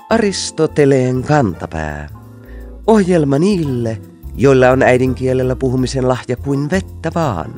Aristoteleen kantapää. Ohjelma niille, joilla on äidinkielellä puhumisen lahja kuin vettä vaan.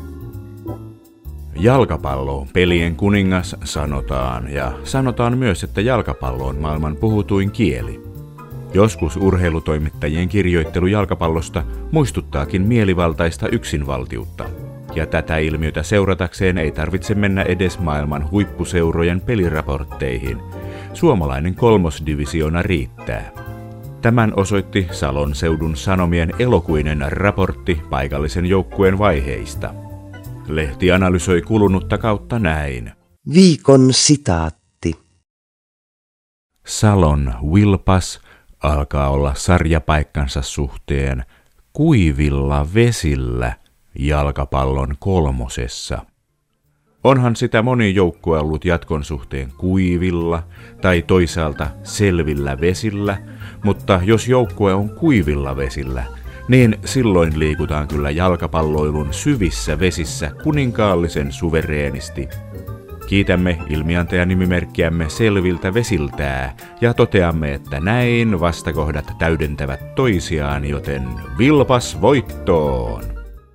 Jalkapallo, pelien kuningas, sanotaan, ja sanotaan myös, että jalkapallo on maailman puhutuin kieli. Joskus urheilutoimittajien kirjoittelu jalkapallosta muistuttaakin mielivaltaista yksinvaltiutta. Ja tätä ilmiötä seuratakseen ei tarvitse mennä edes maailman huippuseurojen peliraportteihin. Suomalainen kolmosdivisioona riittää. Tämän osoitti Salon seudun Sanomien elokuinen raportti paikallisen joukkueen vaiheista. Lehti analysoi kulunutta kautta näin. Viikon sitaatti. Salon Wilpas alkaa olla sarjapaikkansa suhteen kuivilla vesillä jalkapallon kolmosessa. Onhan sitä moni joukkue ollut jatkon suhteen kuivilla tai toisaalta selvillä vesillä, mutta jos joukkue on kuivilla vesillä, niin silloin liikutaan kyllä jalkapalloilun syvissä vesissä kuninkaallisen suvereenisti. Kiitämme ilmiantajanimimerkkiämme Selviltä vesiltää ja toteamme, että näin vastakohdat täydentävät toisiaan, joten Vilpas voittoon!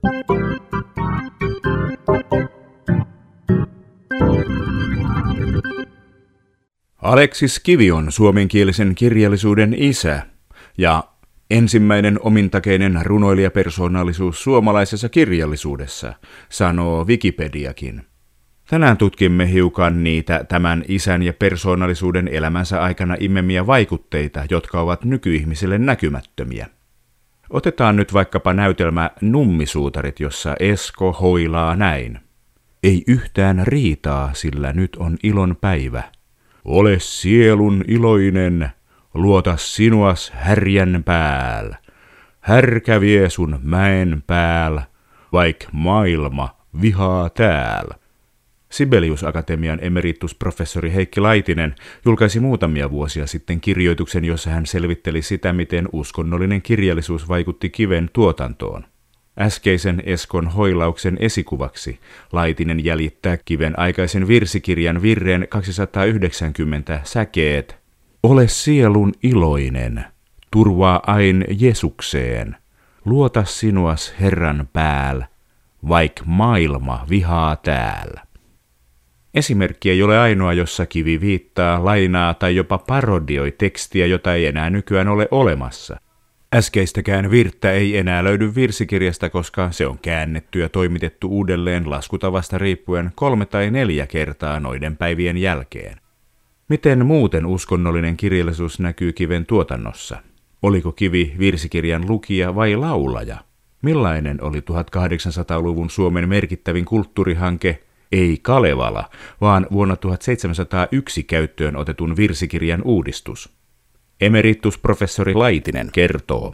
Aleksis Kivi on suomenkielisen kirjallisuuden isä ja ensimmäinen omintakeinen runoilijapersoonallisuus suomalaisessa kirjallisuudessa, sanoo Wikipediakin. Tänään tutkimme hiukan niitä tämän isän ja persoonallisuuden elämänsä aikana imemiä vaikutteita, jotka ovat nykyihmisille näkymättömiä. Otetaan nyt vaikkapa näytelmä Nummisuutarit, jossa Esko hoilaa näin. Ei yhtään riitaa, sillä nyt on ilon päivä. Ole sielun iloinen, luota sinuas härjän pääl. Härkä vie sun mäen pääl, vaik maailma vihaa tääl. Sibelius-akatemian emeritusprofessori Heikki Laitinen julkaisi muutamia vuosia sitten kirjoituksen, jossa hän selvitteli sitä, miten uskonnollinen kirjallisuus vaikutti Kiven tuotantoon. Äskeisen Eskon hoilauksen esikuvaksi Laitinen jäljittää Kiven aikaisen virsikirjan virreen 290 säkeet. Ole sielun iloinen, turvaa ain Jesukseen, luota sinuas Herran pääl, vaik maailma vihaa täällä. Esimerkki ei ole ainoa, jossa Kivi viittaa, lainaa tai jopa parodioi tekstiä, jota ei enää nykyään ole olemassa. Äskeistäkään virttä ei enää löydy virsikirjasta, koska se on käännetty ja toimitettu uudelleen laskutavasta riippuen 3 tai 4 kertaa noiden päivien jälkeen. Miten muuten uskonnollinen kirjallisuus näkyy Kiven tuotannossa? Oliko Kivi virsikirjan lukija vai laulaja? Millainen oli 1800-luvun Suomen merkittävin kulttuurihanke? Ei Kalevala, vaan vuonna 1701 käyttöön otetun virsikirjan uudistus. Emeritusprofessori Laitinen kertoo.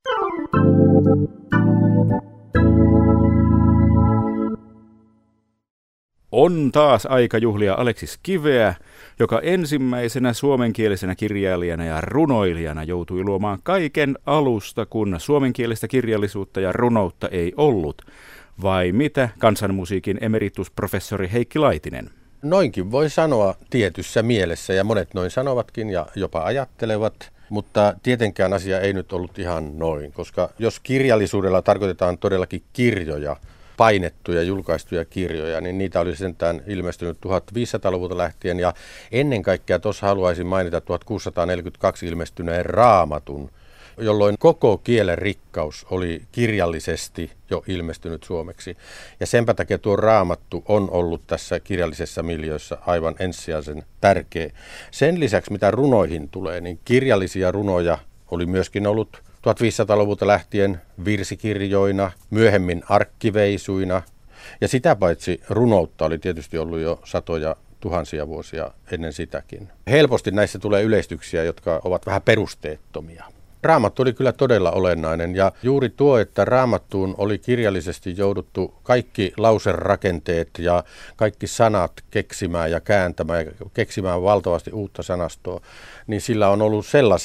On taas aika juhlia Aleksis Kiveä, joka ensimmäisenä suomenkielisenä kirjailijana ja runoilijana joutui luomaan kaiken alusta, kun suomenkielistä kirjallisuutta ja runoutta ei ollut. Vai mitä, kansanmusiikin emeritusprofessori Heikki Laitinen? Noinkin voi sanoa tietyssä mielessä, ja monet noin sanovatkin ja jopa ajattelevat, mutta tietenkään asia ei nyt ollut ihan noin, koska jos kirjallisuudella tarkoitetaan todellakin kirjoja, painettuja, julkaistuja kirjoja, niin niitä oli sentään ilmestynyt 1500-luvulta lähtien, ja ennen kaikkea tuossa haluaisin mainita 1642 ilmestyneen Raamatun, jolloin koko kielen rikkaus oli kirjallisesti jo ilmestynyt suomeksi. Ja senpä takia tuo Raamattu on ollut tässä kirjallisessa miljöössä aivan ensisijaisen tärkeä. Sen lisäksi, mitä runoihin tulee, niin kirjallisia runoja oli myöskin ollut 1500-luvulta lähtien virsikirjoina, myöhemmin arkkiveisuina. Ja sitä paitsi runoutta oli tietysti ollut jo satoja tuhansia vuosia ennen sitäkin. Helposti näissä tulee yleistyksiä, jotka ovat vähän perusteettomia. Raamattu oli kyllä todella olennainen, ja juuri tuo, että Raamattuun oli kirjallisesti jouduttu kaikki lauserakenteet ja kaikki sanat keksimään ja kääntämään ja keksimään valtavasti uutta sanastoa, niin sillä on ollut sellaisena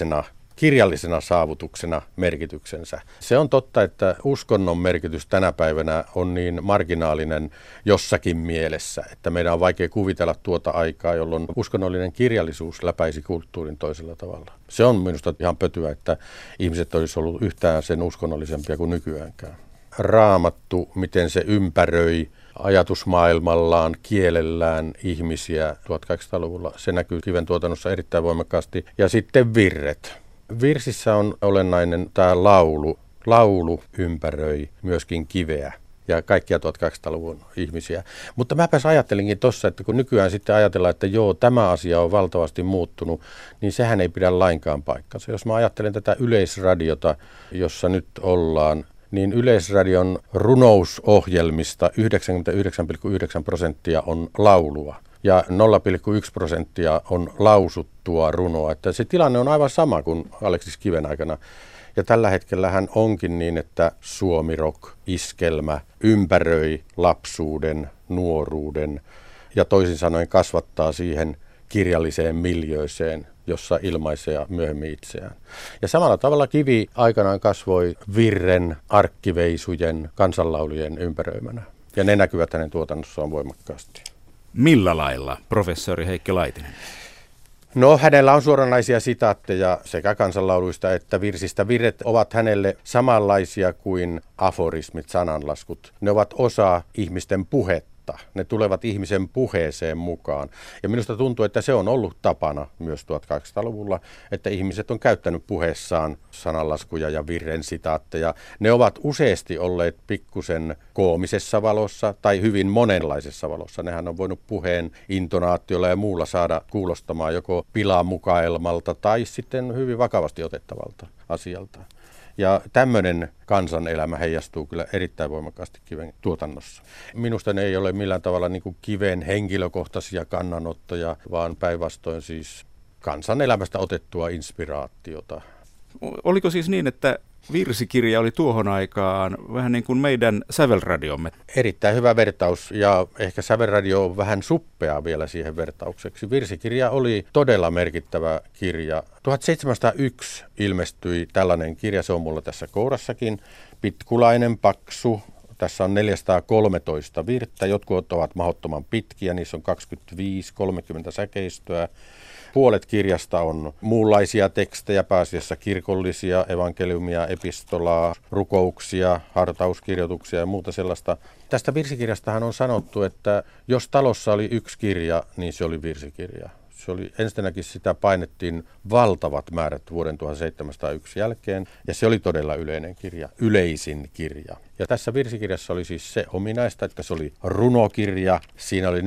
kirjallisena saavutuksena merkityksensä. Se on totta, että uskonnon merkitys tänä päivänä on niin marginaalinen jossakin mielessä, että meidän on vaikea kuvitella tuota aikaa, jolloin uskonnollinen kirjallisuus läpäisi kulttuurin toisella tavalla. Se on minusta ihan pötyä, että ihmiset olisi ollut yhtään sen uskonnollisempia kuin nykyäänkään. Raamattu, miten se ympäröi ajatusmaailmallaan, kielellään ihmisiä 1800-luvulla. Se näkyy kiven tuotannossa erittäin voimakkaasti. Ja sitten virret. Virsissä on olennainen tämä laulu. Laulu ympäröi myöskin kiveä ja kaikkia 1800-luvun ihmisiä. Mutta mäpäs ajattelinkin tuossa, että kun nykyään sitten ajatellaan, että joo, tämä asia on valtavasti muuttunut, niin sehän ei pidä lainkaan paikkansa. Jos mä ajattelen tätä Yleisradiota, jossa nyt ollaan, niin Yleisradion runousohjelmista 99,9% on laulua ja 0,1% on lausuttua runoa. Että se tilanne on aivan sama kuin Aleksis Kiven aikana. Ja tällä hetkellähän onkin niin, että suomirock, iskelmä ympäröi lapsuuden, nuoruuden ja toisin sanoen kasvattaa siihen kirjalliseen miljööseen, jossa ilmaisee myöhemmin itseään. Ja samalla tavalla Kivi aikanaan kasvoi virren, arkkiveisujen, kansanlaulujen ympäröimänä. Ja ne näkyvät hänen tuotannossaan voimakkaasti. Millä lailla, professori Heikki Laitinen? No, hänellä on suoranaisia sitaatteja sekä kansanlauluista että virsistä. Virret ovat hänelle samanlaisia kuin aforismit, sananlaskut. Ne ovat osa ihmisten puhetta. Ne tulevat ihmisen puheeseen mukaan. Ja minusta tuntuu, että se on ollut tapana myös 1800-luvulla, että ihmiset on käyttänyt puheessaan sananlaskuja ja virren sitaatteja. Ne ovat useasti olleet pikkusen koomisessa valossa tai hyvin monenlaisessa valossa. Nehän on voinut puheen intonaatiolla ja muulla saada kuulostamaan joko pilamukaelmalta tai sitten hyvin vakavasti otettavalta asialta. Ja tämmöinen kansanelämä heijastuu kyllä erittäin voimakkaasti Kiven tuotannossa. Minusta ne ei ole millään tavalla niin kuin Kiven henkilökohtaisia kannanottoja, vaan päinvastoin siis kansanelämästä otettua inspiraatiota. Oliko siis niin, että virsikirja oli tuohon aikaan vähän niin kuin meidän sävelradiomme? Erittäin hyvä vertaus, ja ehkä sävelradio on vähän suppea vielä siihen vertaukseksi. Virsikirja oli todella merkittävä kirja. 1701 ilmestyi tällainen kirja, se on mulla tässä kourassakin, pitkulainen, paksu. Tässä on 413 virttä, jotkut ovat mahdottoman pitkiä, niissä on 25-30 säkeistöä. Puolet kirjasta on muunlaisia tekstejä, pääasiassa kirkollisia, evankeliumia, epistolaa, rukouksia, hartauskirjoituksia ja muuta sellaista. Tästä virsikirjastahan on sanottu, että jos talossa oli yksi kirja, niin se oli virsikirja. Se oli, ensinnäkin sitä painettiin valtavat määrät vuoden 1701 jälkeen, ja se oli todella yleinen kirja, yleisin kirja. Ja tässä virsikirjassa oli siis se ominaista, että se oli runokirja. Siinä oli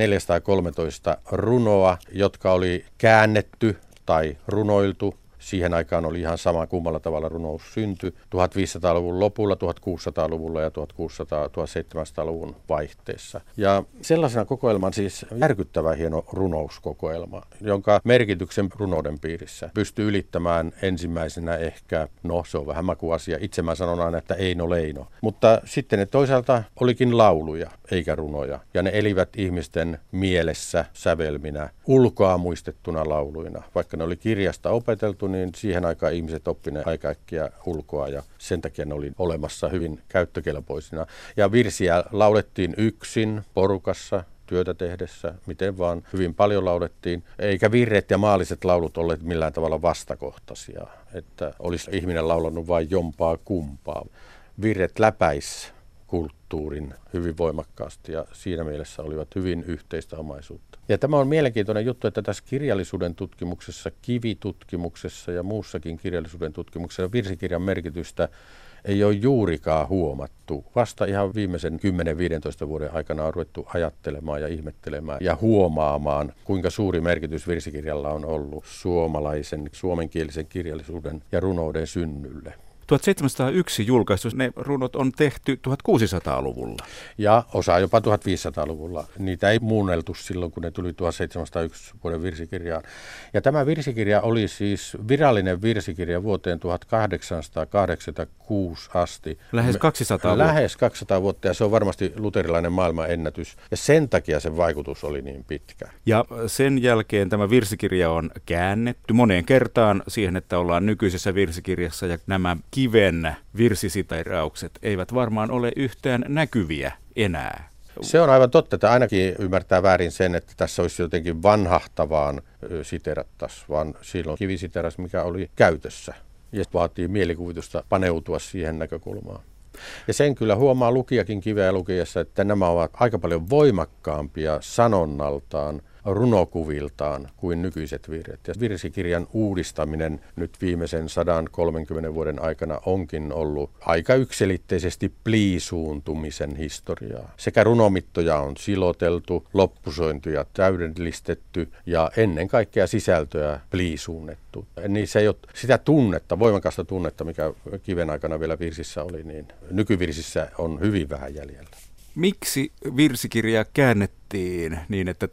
413 runoa, jotka oli käännetty tai runoiltu. Siihen aikaan oli ihan sama, kummalla tavalla runous syntyi 1500-luvun lopulla, 1600-luvulla ja 1600-1700-luvun vaihteessa. Ja sellaisena kokoelman siis järkyttävän hieno runouskokoelma, jonka merkityksen runouden piirissä pystyy ylittämään ensimmäisenä ehkä, no se on vähän makuasia, itse mä sanon aina, että Eino Leino. Mutta sitten ne toisaalta olikin lauluja eikä runoja, ja ne elivät ihmisten mielessä sävelminä, ulkoa muistettuna lauluina. Vaikka ne oli kirjasta opeteltu, niin siihen aikaan ihmiset oppineet aika äkkiä ulkoa ja sen takia ne oli olemassa hyvin käyttökelpoisina. Ja virsiä laulettiin yksin, porukassa, työtä tehdessä, miten vaan hyvin paljon laulettiin. Eikä virret ja maalliset laulut olleet millään tavalla vastakohtaisia, että olisi ihminen laulanut vain jompaa kumpaa. Virret läpäis kulttuurin hyvin voimakkaasti ja siinä mielessä olivat hyvin yhteistä omaisuutta. Ja tämä on mielenkiintoinen juttu, että tässä kirjallisuuden tutkimuksessa, kivitutkimuksessa ja muussakin kirjallisuuden tutkimuksessa virsikirjan merkitystä ei ole juurikaan huomattu. Vasta ihan viimeisen 10-15 vuoden aikana on ruvettu ajattelemaan ja ihmettelemään ja huomaamaan, kuinka suuri merkitys virsikirjalla on ollut suomalaisen, suomenkielisen kirjallisuuden ja runouden synnylle. 1701 julkaistu, ne runot on tehty 1600-luvulla. Ja osa jopa 1500-luvulla. Niitä ei muunneltu silloin, kun ne tuli 1701 vuoden virsikirjaan. Ja tämä virsikirja oli siis virallinen virsikirja vuoteen 1886 asti. Lähes 200 vuotta. Lähes 200 vuotta, ja se on varmasti luterilainen maailmanennätys. Ja sen takia sen vaikutus oli niin pitkä. Ja sen jälkeen tämä virsikirja on käännetty moneen kertaan siihen, että ollaan nykyisessä virsikirjassa, ja nämä Kiven virsisiteeraukset eivät varmaan ole yhtään näkyviä enää. Se on aivan totta, että ainakin ymmärtää väärin sen, että tässä olisi jotenkin vanhahtavaan siterattaisiin, vaan silloin kivisiteeras, mikä oli käytössä. Ja vaatii mielikuvitusta paneutua siihen näkökulmaan. Ja sen kyllä huomaa lukijakin Kiveä lukiessa, että nämä ovat aika paljon voimakkaampia sanonnaltaan, runokuviltaan kuin nykyiset virret. Ja virsikirjan uudistaminen nyt viimeisen 130 vuoden aikana onkin ollut aika yksiselitteisesti pliisuuntumisen historiaa. Sekä runomittoja on siloteltu, loppusointuja täydellistetty ja ennen kaikkea sisältöä pliisuunnettu. Niin se ei ole sitä tunnetta, voimakasta tunnetta, mikä Kiven aikana vielä virsissä oli, niin nykyvirsissä on hyvin vähän jäljellä. Miksi virsikirja käännettiin niin, että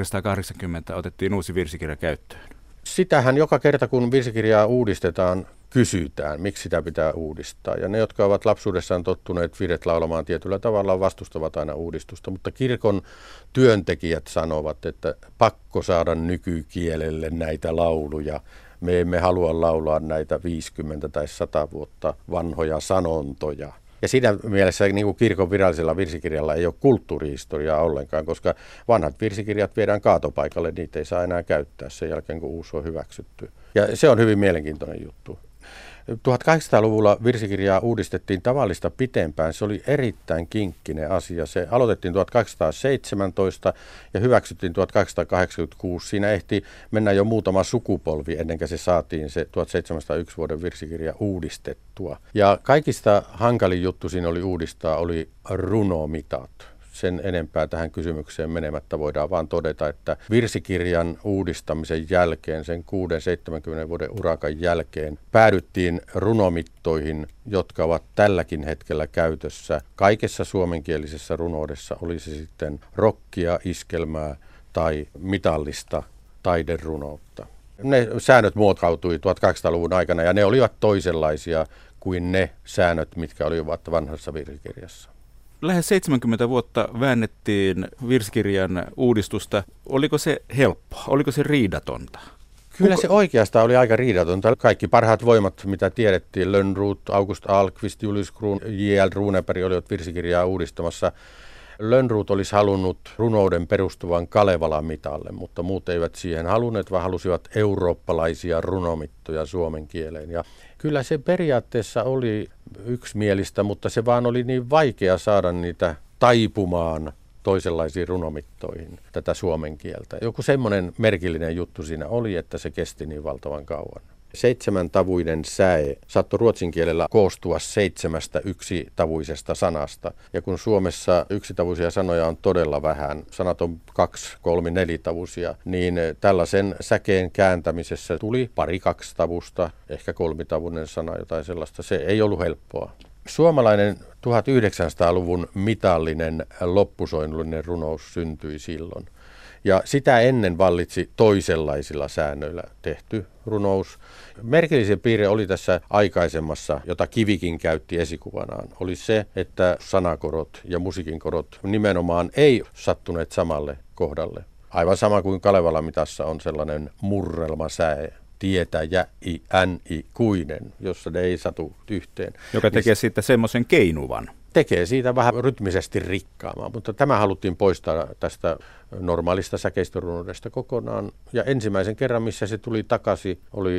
1880 otettiin uusi virsikirja käyttöön? Sitähän joka kerta, kun virsikirjaa uudistetaan, kysytään, miksi sitä pitää uudistaa. Ja ne, jotka ovat lapsuudessaan tottuneet virret laulamaan tietyllä tavalla, vastustavat aina uudistusta. Mutta kirkon työntekijät sanovat, että pakko saada nykykielelle näitä lauluja. Me emme halua laulaa näitä 50 tai 100 vuotta vanhoja sanontoja. Ja siinä mielessä niin kuin kirkon virallisella virsikirjalla ei ole kulttuurihistoriaa ollenkaan, koska vanhat virsikirjat viedään kaatopaikalle, niitä ei saa enää käyttää sen jälkeen, kun uusi on hyväksytty. Ja se on hyvin mielenkiintoinen juttu. 1800-luvulla virsikirjaa uudistettiin tavallista pitempään. Se oli erittäin kinkkinen asia. Se aloitettiin 1817 ja hyväksyttiin 1886. Siinä ehti mennä jo muutama sukupolvi ennen kuin se saatiin se 1701 vuoden virsikirja uudistettua. Ja kaikista hankalin juttu siinä oli uudistaa oli runomitat. Sen enempää tähän kysymykseen menemättä voidaan vaan todeta, että virsikirjan uudistamisen jälkeen, sen 6-70 vuoden urakan jälkeen, päädyttiin runomittoihin, jotka ovat tälläkin hetkellä käytössä kaikessa suomenkielisessä runoudessa, oli se sitten rokkia, iskelmää tai mitallista taiderunoutta. Ne säännöt muokautui 1800-luvun aikana ja ne olivat toisenlaisia kuin ne säännöt, mitkä olivat vanhassa virsikirjassa. Lähes 70 vuotta väännettiin virsikirjan uudistusta. Oliko se helppoa? Oliko se riidatonta? Kyllä se oikeastaan oli aika riidatonta. Kaikki parhaat voimat, mitä tiedettiin, Lönnroth, August Ahlqvist, Julius Kruun, J.L. Runeberg olivat virsikirjaa uudistamassa. Lönnroth olisi halunnut runouden perustuvan Kalevalan mitalle, mutta muut eivät siihen halunneet, vaan halusivat eurooppalaisia runomittoja suomen kieleen. Ja kyllä se periaatteessa oli yksimielistä, mutta se vaan oli niin vaikea saada niitä taipumaan toisenlaisiin runomittoihin tätä suomen kieltä. Joku semmoinen merkillinen juttu siinä oli, että se kesti niin valtavan kauan. 7-tavuinen säe saattoi ruotsin kielellä koostua 7 yksitavuisesta sanasta. Ja kun Suomessa yksitavuisia sanoja on todella vähän, sanat on 2, 3, 4-tavuisia, niin tällaisen säkeen kääntämisessä tuli 2 tavusta, ehkä 3-tavuinen sana, jotain sellaista. Se ei ollut helppoa. Suomalainen 1900-luvun mitallinen loppusoinnullinen runous syntyi silloin. Ja sitä ennen vallitsi toisenlaisilla säännöillä tehty runous. Merkillisen piirre oli tässä aikaisemmassa, jota Kivikin käytti esikuvanaan, oli se, että sanakorot ja musiikin korot nimenomaan ei sattuneet samalle kohdalle. Aivan sama kuin Kalevalan mitassa on sellainen murrelmasäe, tietä, jäi, äni, kuinen, jossa ne ei satu yhteen. Joka tekee siitä semmoisen keinuvan. Tekee siitä vähän rytmisesti rikkaamaan, mutta tämä haluttiin poistaa tästä normaalista säkeistörunoudesta kokonaan. Ja ensimmäisen kerran, missä se tuli takaisin, oli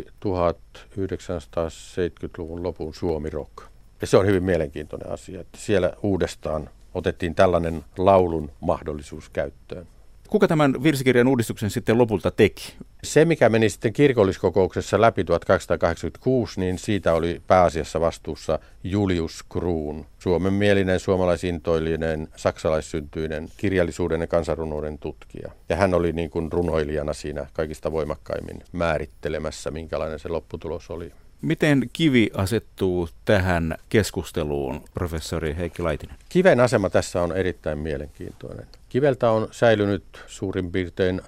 1970-luvun lopun Suomi Rock. Ja se on hyvin mielenkiintoinen asia, että siellä uudestaan otettiin tällainen laulun mahdollisuus käyttöön. Kuka tämän virsikirjan uudistuksen sitten lopulta teki? Se, mikä meni sitten kirkolliskokouksessa läpi 1886, niin siitä oli pääasiassa vastuussa Julius Kruun, suomenmielinen, suomalaisintoilinen, saksalaissyntyinen kirjallisuuden ja kansanrunouden tutkija. Ja hän oli niin kuin runoilijana siinä kaikista voimakkaimmin määrittelemässä, minkälainen se lopputulos oli. Miten kivi asettuu tähän keskusteluun, professori Heikki Laitinen? Kiven asema tässä on erittäin mielenkiintoinen. Kiveltä on säilynyt suurin piirtein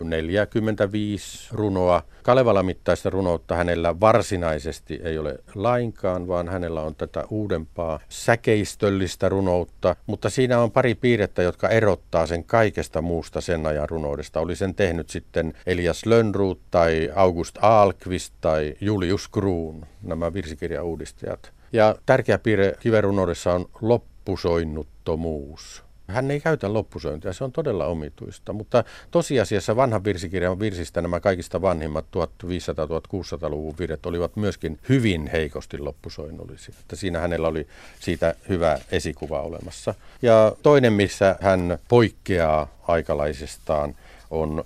45 runoa. Kalevala-mittaista runoutta hänellä varsinaisesti ei ole lainkaan, vaan hänellä on tätä uudempaa säkeistöllistä runoutta. Mutta siinä on pari piirrettä, jotka erottaa sen kaikesta muusta sen ajan runoudesta. Oli sen tehnyt sitten Elias Lönnrot tai August Ahlqvist tai Julius Kruun, nämä virsikirjauudistajat. Ja tärkeä piirre kiven runoudessa on loppusoinnuttomuus. Hän ei käytä loppusointia, se on todella omituista, mutta tosiasiassa vanhan virsikirjan virsistä nämä kaikista vanhimmat 1500-1600-luvun virret olivat myöskin hyvin heikosti loppusoinnullisia. Että siinä hänellä oli siitä hyvä esikuva olemassa. Ja toinen, missä hän poikkeaa aikalaisestaan, on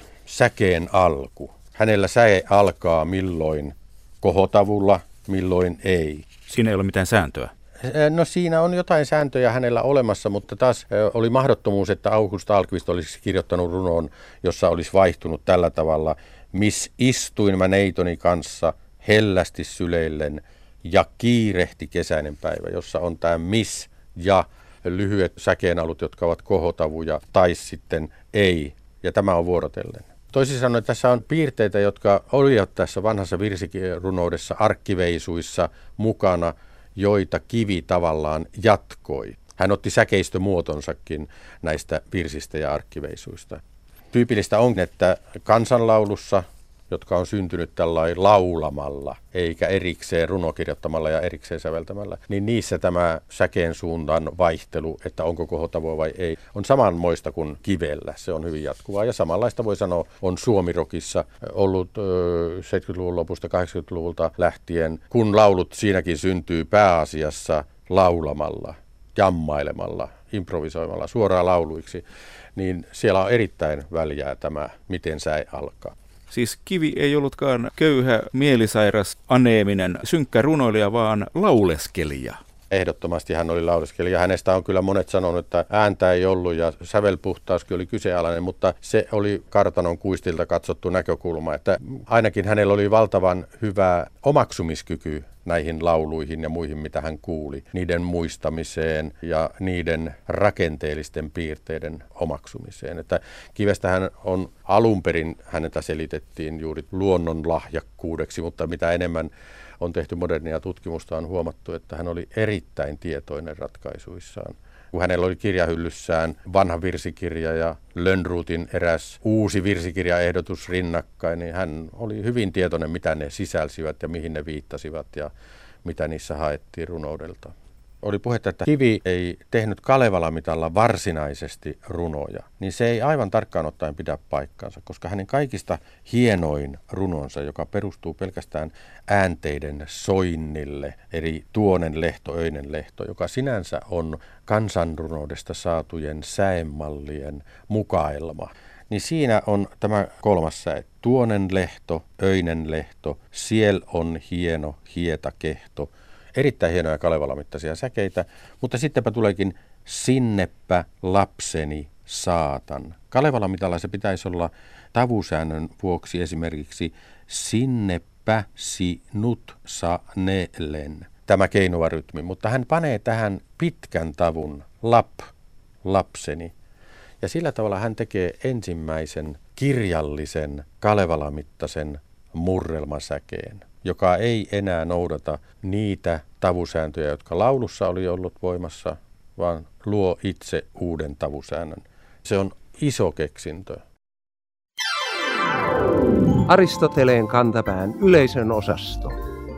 säkeen alku. Hänellä säe alkaa milloin kohotavulla, milloin ei. Siinä ei ole mitään sääntöä. No siinä on jotain sääntöjä hänellä olemassa, mutta taas oli mahdottomuus, että August Ahlqvist olisi kirjoittanut runon, jossa olisi vaihtunut tällä tavalla: miss istuin mä neitoni kanssa hellästi syleillen ja kiirehti kesäinen päivä, jossa on tämä miss ja lyhyet säkeenalut, jotka ovat kohotavuja, tai sitten ei, ja tämä on vuorotellen. Toisin sanoen tässä on piirteitä, jotka olivat tässä vanhassa virsirunoudessa arkkiveisuissa mukana, joita Kivi tavallaan jatkoi. Hän otti säkeistömuotonsakin näistä virsistä ja arkkiveisuista. Tyypillistä on, että kansanlaulussa, jotka on syntynyt tällainen laulamalla, eikä erikseen runokirjoittamalla ja erikseen säveltämällä, niin niissä tämä säkeen suunnan vaihtelu, että onko kohotavua vai ei, on samanmoista kuin Kivellä. Se on hyvin jatkuvaa ja samanlaista voi sanoa on suomirokissa ollut 70-luvun lopusta 80-luvulta lähtien, kun laulut siinäkin syntyy pääasiassa laulamalla, jammailemalla, improvisoimalla, suoraan lauluiksi, niin siellä on erittäin väljää tämä, miten säe alkaa. Siis Kivi ei ollutkaan köyhä, mielisairas, aneeminen, synkkä runoilija, vaan lauleskelija. Ehdottomasti hän oli lauleskelija. Hänestä on kyllä monet sanonut, että ääntä ei ollut ja sävelpuhtauskin oli kyseenalainen, mutta se oli kartanon kuistilta katsottu näkökulma, että ainakin hänellä oli valtavan hyvä omaksumiskyky näihin lauluihin ja muihin, mitä hän kuuli, niiden muistamiseen ja niiden rakenteellisten piirteiden omaksumiseen. Että Kivestähän on alun perin, häntä selitettiin juuri luonnonlahjakkuudeksi, mutta mitä enemmän on tehty modernia tutkimusta, on huomattu, että hän oli erittäin tietoinen ratkaisuissaan. Kun hänellä oli kirjahyllyssään vanha virsikirja ja Lönnrotin eräs uusi virsikirjaehdotus rinnakkain, niin hän oli hyvin tietoinen, mitä ne sisälsivät ja mihin ne viittasivat ja mitä niissä haettiin runoudelta. Oli puhetta, että Kivi ei tehnyt Kalevala-mitalla varsinaisesti runoja, niin se ei aivan tarkkaan ottaen pidä paikkaansa, koska hänen kaikista hienoin runonsa, joka perustuu pelkästään äänteiden soinnille, eli tuonen lehto, öinen lehto, joka sinänsä on kansanrunoudesta saatujen säemallien mukaelma, niin siinä on tämä kolmas säe. Tuonen lehto, öinen lehto, siel on hieno, hieta kehto. Erittäin hienoja Kalevala-mittaisia säkeitä, mutta sittenpä tuleekin sinnepä lapseni saatan. Kalevala-mitalla se pitäisi olla tavusäännön vuoksi esimerkiksi sinnepä sinut sanelen, tämä keinuva rytmi, mutta hän panee tähän pitkän tavun lapseni. Ja sillä tavalla hän tekee ensimmäisen kirjallisen Kalevala-mittaisen murrelmasäkeen, joka ei enää noudata niitä tavusääntöjä, jotka laulussa oli ollut voimassa, vaan luo itse uuden tavusäännön. Se on iso keksintö. Aristoteleen kantapään yleisön osasto.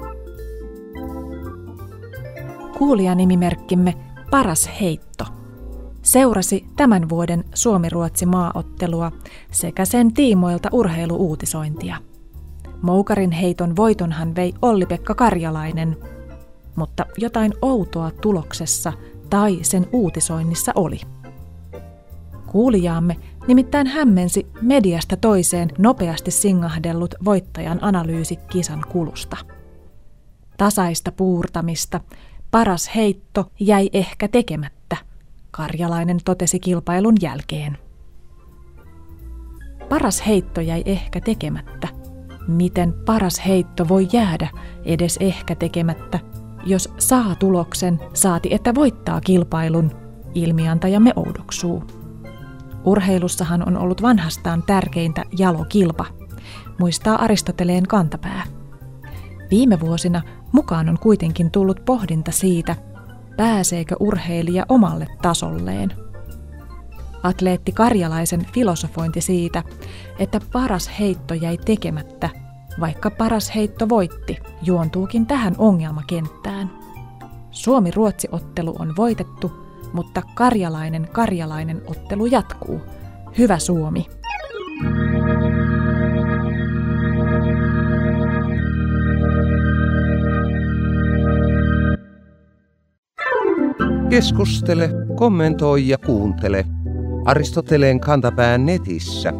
Kuulijanimimerkkimme Paras heitto seurasi tämän vuoden Suomi-Ruotsi-maaottelua sekä sen tiimoilta urheiluuutisointia. Moukarin heiton voitonhan vei Olli-Pekka Karjalainen, mutta jotain outoa tuloksessa tai sen uutisoinnissa oli. Kuulijaamme nimittäin hämmensi mediasta toiseen nopeasti singahdellut voittajan analyysi kisan kulusta. Tasaista puurtamista, paras heitto jäi ehkä tekemättä, Karjalainen totesi kilpailun jälkeen. Paras heitto jäi ehkä tekemättä. miten paras heitto voi jäädä edes ehkä tekemättä, jos saa tuloksen, saati että voittaa kilpailun, ilmiantajamme oudoksuu. Urheilussahan on ollut vanhastaan tärkeintä jalokilpa, muistaa Aristoteleen kantapää. Viime vuosina mukaan on kuitenkin tullut pohdinta siitä, pääseekö urheilija omalle tasolleen. Atleetti Karjalaisen filosofointi siitä, että paras heitto jäi tekemättä, vaikka paras heitto voitti, juontuukin tähän ongelmakenttään. Suomi-Ruotsi-ottelu on voitettu, mutta Karjalainen ottelu jatkuu. Hyvä Suomi! Keskustele, kommentoi ja kuuntele Aristoteleen kantapään netissä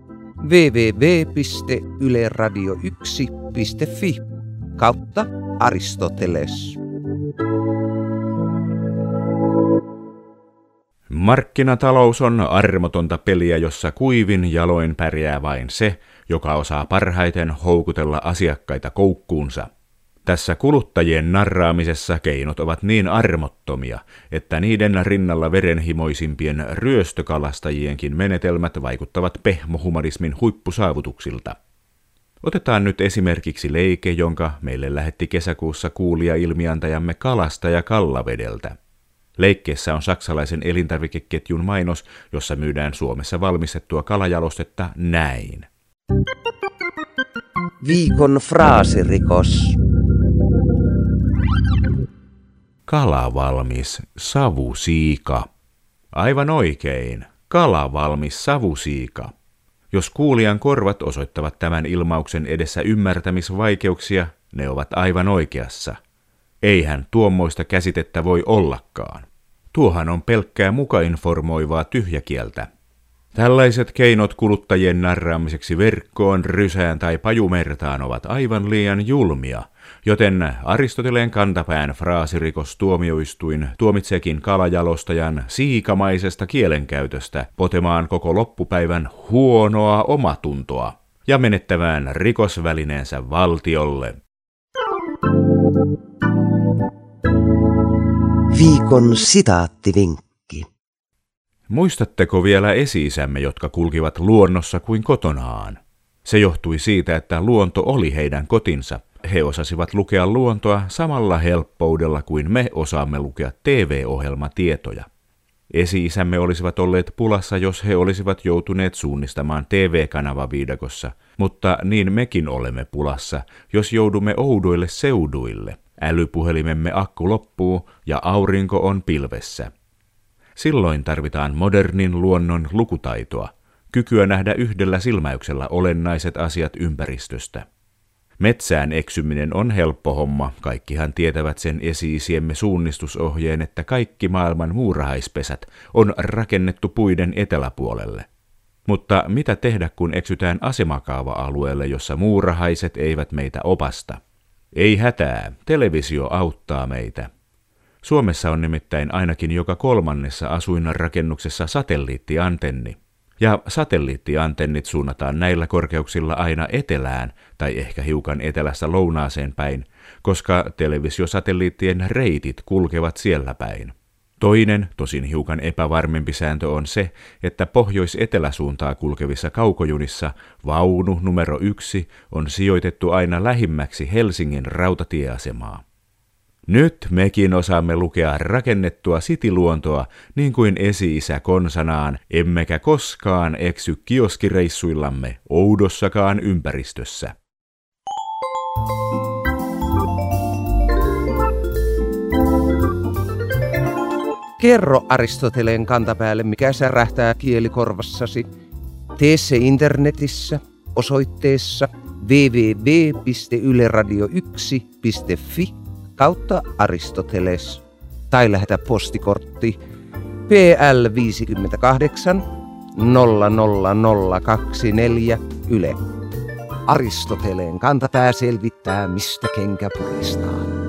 www.yleradio1.fi/Aristoteles. Markkinatalous on armotonta peliä, jossa kuivin jaloin pärjää vain se, joka osaa parhaiten houkutella asiakkaita koukkuunsa. Tässä kuluttajien narraamisessa keinot ovat niin armottomia, että niiden rinnalla verenhimoisimpien ryöstökalastajienkin menetelmät vaikuttavat pehmohumanismin huippusaavutuksilta. Otetaan nyt esimerkiksi leike, jonka meille lähetti kesäkuussa kuulija-ilmiantajamme Kalastaja Kallavedeltä. Leikkeessä on saksalaisen elintarvikeketjun mainos, jossa myydään Suomessa valmistettua kalajalostetta näin. Viikon fraasirikos. Kalavalmis savusiika. Aivan oikein, kalavalmis savusiika. Jos kuulijan korvat osoittavat tämän ilmauksen edessä ymmärtämisvaikeuksia, ne ovat aivan oikeassa. Eihän tuommoista käsitettä voi ollakaan. Tuohan on pelkkää mukainformoivaa tyhjäkieltä. Tällaiset keinot kuluttajien narraamiseksi verkkoon, rysään tai pajumertaan ovat aivan liian julmia, joten Aristoteleen kantapään fraasirikostuomioistuin tuomitseekin kalajalostajan siikamaisesta kielenkäytöstä potemaan koko loppupäivän huonoa omatuntoa ja menettämään rikosvälineensä valtiolle. Viikon sitaattivinkki. Muistatteko vielä esi-isämme, jotka kulkivat luonnossa kuin kotonaan? Se johtui siitä, että luonto oli heidän kotinsa. He osasivat lukea luontoa samalla helppoudella kuin me osaamme lukea TV-ohjelmatietoja. Esi-isämme olisivat olleet pulassa, jos he olisivat joutuneet suunnistamaan TV-kanavaviidakossa, mutta niin mekin olemme pulassa, jos joudumme oudoille seuduille. Älypuhelimemme akku loppuu ja aurinko on pilvessä. Silloin tarvitaan modernin luonnon lukutaitoa, kykyä nähdä yhdellä silmäyksellä olennaiset asiat ympäristöstä. Metsään eksyminen on helppo homma, kaikkihan tietävät sen esi-isiemme suunnistusohjeen, että kaikki maailman muurahaispesät on rakennettu puiden eteläpuolelle. Mutta mitä tehdä, kun eksytään asemakaava-alueelle, jossa muurahaiset eivät meitä opasta? Ei hätää, televisio auttaa meitä. Suomessa on nimittäin ainakin joka 3. asuinrakennuksessa satelliittiantenni. Ja satelliittiantennit suunnataan näillä korkeuksilla aina etelään tai ehkä hiukan etelästä lounaaseen päin, koska televisiosatelliittien reitit kulkevat siellä päin. Toinen, tosin hiukan epävarmempi sääntö on se, että pohjois-eteläsuuntaa kulkevissa kaukojunissa vaunu numero 1 on sijoitettu aina lähimmäksi Helsingin rautatieasemaa. Nyt mekin osaamme lukea rakennettua cityluontoa niin kuin esi-isä konsanaan, emmekä koskaan eksy kioskireissuillamme oudossakaan ympäristössä. Kerro Aristoteleen kantapäälle, mikä särähtää kielikorvassasi. Tee se internetissä osoitteessa www.yleradio1.fi/Aristoteles tai lähetä postikortti PL 58 00024 Yle. Aristoteleen kantapää selvittää, mistä kenkä puristaa.